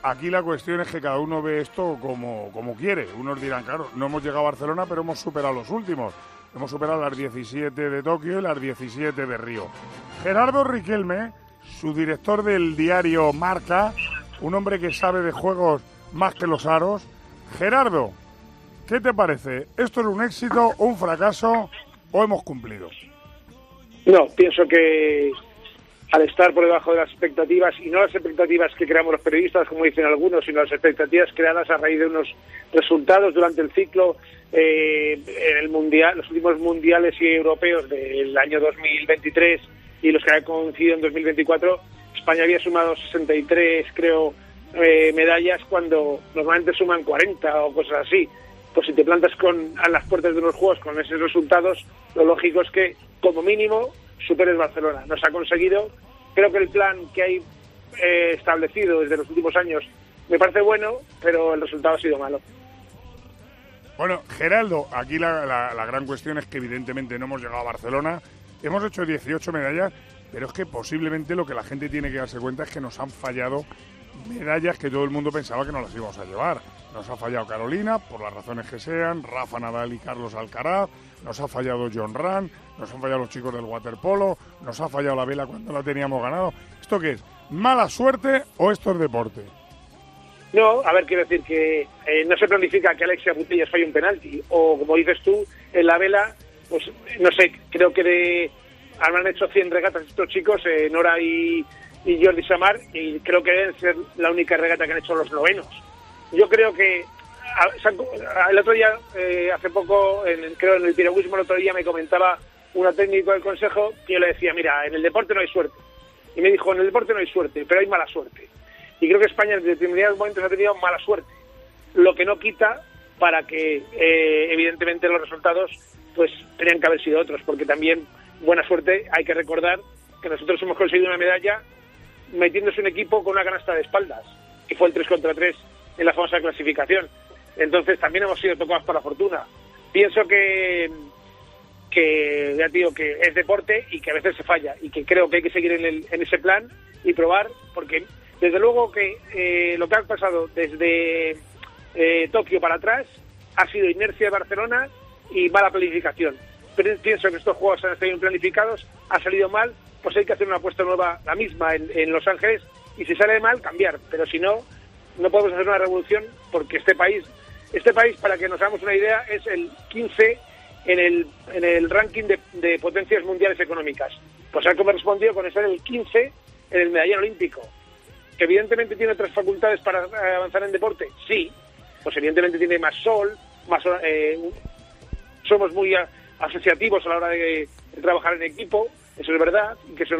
aquí la cuestión es que cada uno ve esto como quiere. Unos dirán, claro, no hemos llegado a Barcelona, pero hemos superado los últimos. Hemos superado las 17 de Tokio y las 17 de Río. Gerardo Riquelme, su director del diario Marca, un hombre que sabe de juegos más que los aros. Gerardo, ¿qué te parece? ¿Esto es un éxito, un fracaso o hemos cumplido? No, pienso que al estar por debajo de las expectativas, y no las expectativas que creamos los periodistas, como dicen algunos, sino las expectativas creadas a raíz de unos resultados durante el ciclo en el mundial, los últimos mundiales y europeos del año 2023 y los que han coincidido en 2024, España había sumado 63, creo, medallas cuando normalmente suman 40 o cosas así. Pues si te plantas a las puertas de unos juegos con esos resultados, lo lógico es que, como mínimo, superes Barcelona. Nos ha conseguido. Creo que el plan que hay establecido desde los últimos años me parece bueno, pero el resultado ha sido malo. Bueno, Geraldo, aquí la gran cuestión es que evidentemente no hemos llegado a Barcelona. Hemos hecho 18 medallas, pero es que posiblemente lo que la gente tiene que darse cuenta es que nos han fallado medallas que todo el mundo pensaba que no las íbamos a llevar. Nos ha fallado Carolina, por las razones que sean, Rafa Nadal y Carlos Alcaraz, nos ha fallado John Ram, nos han fallado los chicos del waterpolo, nos ha fallado la vela cuando la teníamos ganado. ¿Esto qué es? ¿Mala suerte o esto es deporte? No, a ver, quiero decir que no se planifica que Alexia Putellas falle un penalti, o como dices tú, en la vela, pues no sé, creo que habrán hecho 100 regatas estos chicos, Nora y Jordi Samar, y creo que deben ser la única regata que han hecho los novenos. Yo creo que el otro día, hace poco, creo en el piragüismo, el otro día me comentaba una técnico del consejo que yo le decía, mira, en el deporte no hay suerte. Y me dijo, en el deporte no hay suerte, pero hay mala suerte. Y creo que España en determinados momentos ha tenido mala suerte, lo que no quita para que evidentemente los resultados pues tenían que haber sido otros, porque también buena suerte, hay que recordar que nosotros hemos conseguido una medalla metiéndose un equipo con una canasta de espaldas, que fue el 3 contra 3 en la famosa clasificación. Entonces también hemos sido tocados por la fortuna. Pienso que ya te digo que es deporte y que a veces se falla, y que creo que hay que seguir en ese plan y probar, porque desde luego que lo que ha pasado desde Tokio para atrás ha sido inercia de Barcelona y mala planificación. Pero pienso que estos juegos han estado bien planificados, ha salido mal, pues hay que hacer una apuesta nueva, la misma en Los Ángeles, y si sale mal, cambiar. Pero si no, no podemos hacer una revolución, porque este país, para que nos hagamos una idea, es el 15 en el ranking de potencias mundiales económicas. Pues ha correspondido con ser el 15 en el medallero olímpico. ¿Que evidentemente tiene otras facultades para avanzar en deporte? Sí, pues evidentemente tiene más sol, somos muy asociativos a la hora de trabajar en equipo, eso es verdad, y que eso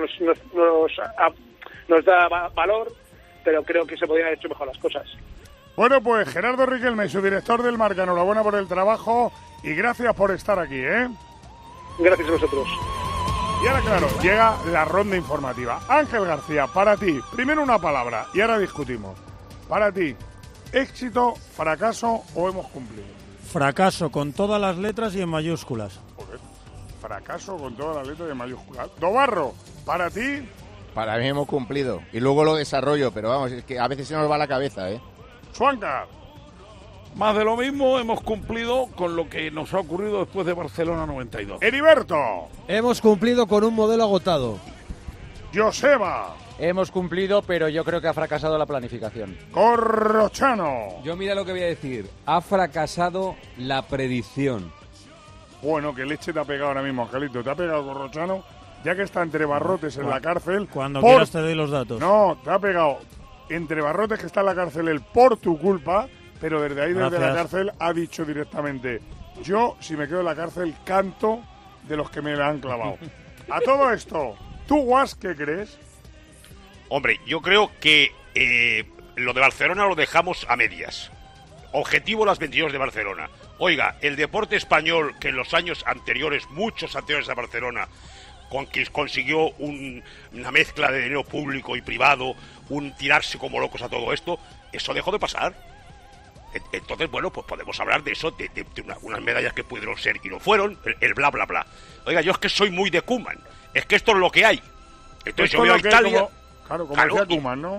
nos da valor, pero creo que se podrían haber hecho mejor las cosas. Bueno, pues Gerardo Riquelme, su director del Marca, enhorabuena por el trabajo y gracias por estar aquí, ¿eh? Gracias a vosotros. Y ahora, claro, llega la ronda informativa. Ángel García, para ti, primero una palabra y ahora discutimos. Para ti, ¿éxito, fracaso o hemos cumplido? Fracaso, con todas las letras y en mayúsculas. Joder, fracaso con todas las letras y en mayúsculas. Dobarro, para ti... Para mí hemos cumplido. Y luego lo desarrollo, pero vamos, es que a veces se nos va la cabeza, ¿eh? Juanca. Más de lo mismo, hemos cumplido con lo que nos ha ocurrido después de Barcelona 92. Heriberto. Hemos cumplido con un modelo agotado. Joseba. Hemos cumplido, pero yo creo que ha fracasado la planificación. Corrochano. Yo mira lo que voy a decir. Ha fracasado la predicción. Bueno, ¿qué leche te ha pegado ahora mismo, Angelito? ¿Te ha pegado Corrochano? Ya que está entre barrotes en la cárcel... Cuando quieras te doy los datos. No, te ha pegado entre barrotes que está en la cárcel él por tu culpa, pero desde ahí, desde la cárcel, ha dicho directamente, yo, si me quedo en la cárcel, canto de los que me la han clavado. A todo esto, ¿tú, Guas, qué crees? Hombre, yo creo que lo de Barcelona lo dejamos a medias. Objetivo las 22 de Barcelona. Oiga, el deporte español, que en los años anteriores, muchos anteriores a Barcelona, consiguió una mezcla de dinero público y privado, un tirarse como locos a todo esto, eso dejó de pasar. Entonces, bueno, pues podemos hablar de eso, de unas medallas que pudieron ser y no fueron, el bla, bla, bla. Oiga, yo es que soy muy de Koeman, es que esto es lo que hay. Entonces yo veo a Italia... Como decía Koeman, ¿no?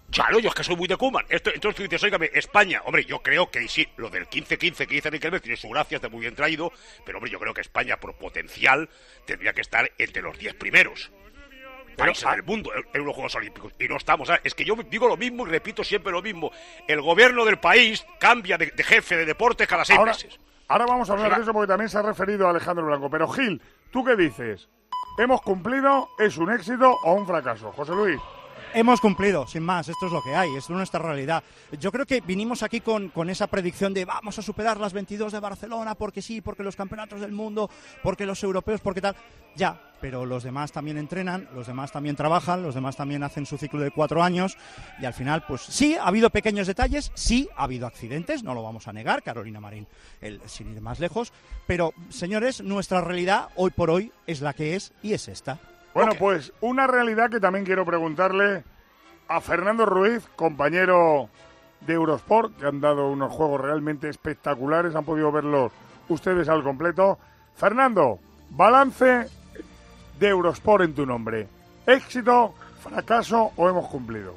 Claro, yo es que soy muy de Koeman. Entonces tú dices, óigame, España, hombre, yo creo que sí, lo del 15-15 que dice Riquelme tiene su gracia, está muy bien traído, pero hombre, yo creo que España, por potencial, tendría que estar entre los 10 primeros países del mundo en los Juegos Olímpicos. Y no estamos, ¿sabes? Es que yo digo lo mismo y repito siempre lo mismo. El gobierno del país cambia de jefe de deporte cada 6 meses. Ahora vamos a hablar de eso porque también se ha referido a Alejandro Blanco. Pero Gil, ¿tú qué dices? ¿Hemos cumplido? ¿Es un éxito o un fracaso? José Luis. Hemos cumplido, sin más, esto es lo que hay, esto es nuestra realidad. Yo creo que vinimos aquí con esa predicción de vamos a superar las 22 de Barcelona porque sí, porque los campeonatos del mundo, porque los europeos, porque tal. Ya, pero los demás también entrenan, los demás también trabajan, los demás también hacen su ciclo de 4 años y al final, pues sí, ha habido pequeños detalles, sí, ha habido accidentes, no lo vamos a negar, Carolina Marín, sin ir más lejos, pero, señores, nuestra realidad hoy por hoy es la que es y es esta. Bueno, pues una realidad que también quiero preguntarle a Fernando Ruiz, compañero de Eurosport, que han dado unos juegos realmente espectaculares, han podido verlos ustedes al completo. Fernando, balance de Eurosport en tu nombre. ¿Éxito, fracaso o hemos cumplido?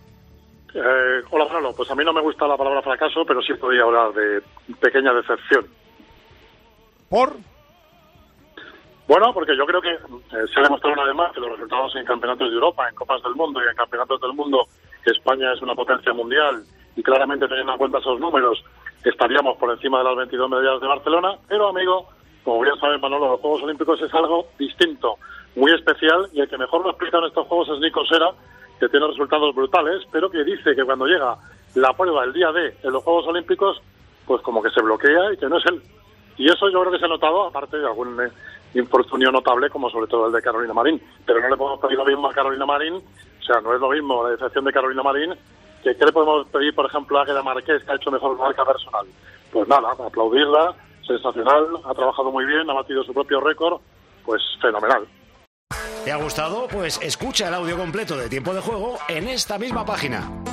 Hola, Manolo. Pues a mí no me gusta la palabra fracaso, pero sí podría hablar de pequeña decepción. ¿Por? Bueno, porque yo creo que se ha demostrado una vez más que los resultados en campeonatos de Europa, en Copas del Mundo y en campeonatos del mundo, que España es una potencia mundial y claramente teniendo en cuenta esos números estaríamos por encima de las 22 medallas de Barcelona, pero amigo, como bien sabes Manolo, los Juegos Olímpicos es algo distinto, muy especial, y el que mejor lo explica en estos Juegos es Nico Sera, que tiene resultados brutales, pero que dice que cuando llega la prueba el día D en los Juegos Olímpicos, pues como que se bloquea y que no es él. Y eso yo creo que se ha notado, aparte de algún infortunio notable, como sobre todo el de Carolina Marín. Pero no le podemos pedir lo mismo a Carolina Marín, o sea, no es lo mismo la decepción de Carolina Marín, que ¿qué le podemos pedir, por ejemplo, a Águeda Marqués, que ha hecho mejor marca personal? Pues nada, aplaudirla, sensacional, ha trabajado muy bien, ha batido su propio récord, pues fenomenal. ¿Te ha gustado? Pues escucha el audio completo de Tiempo de Juego en esta misma página.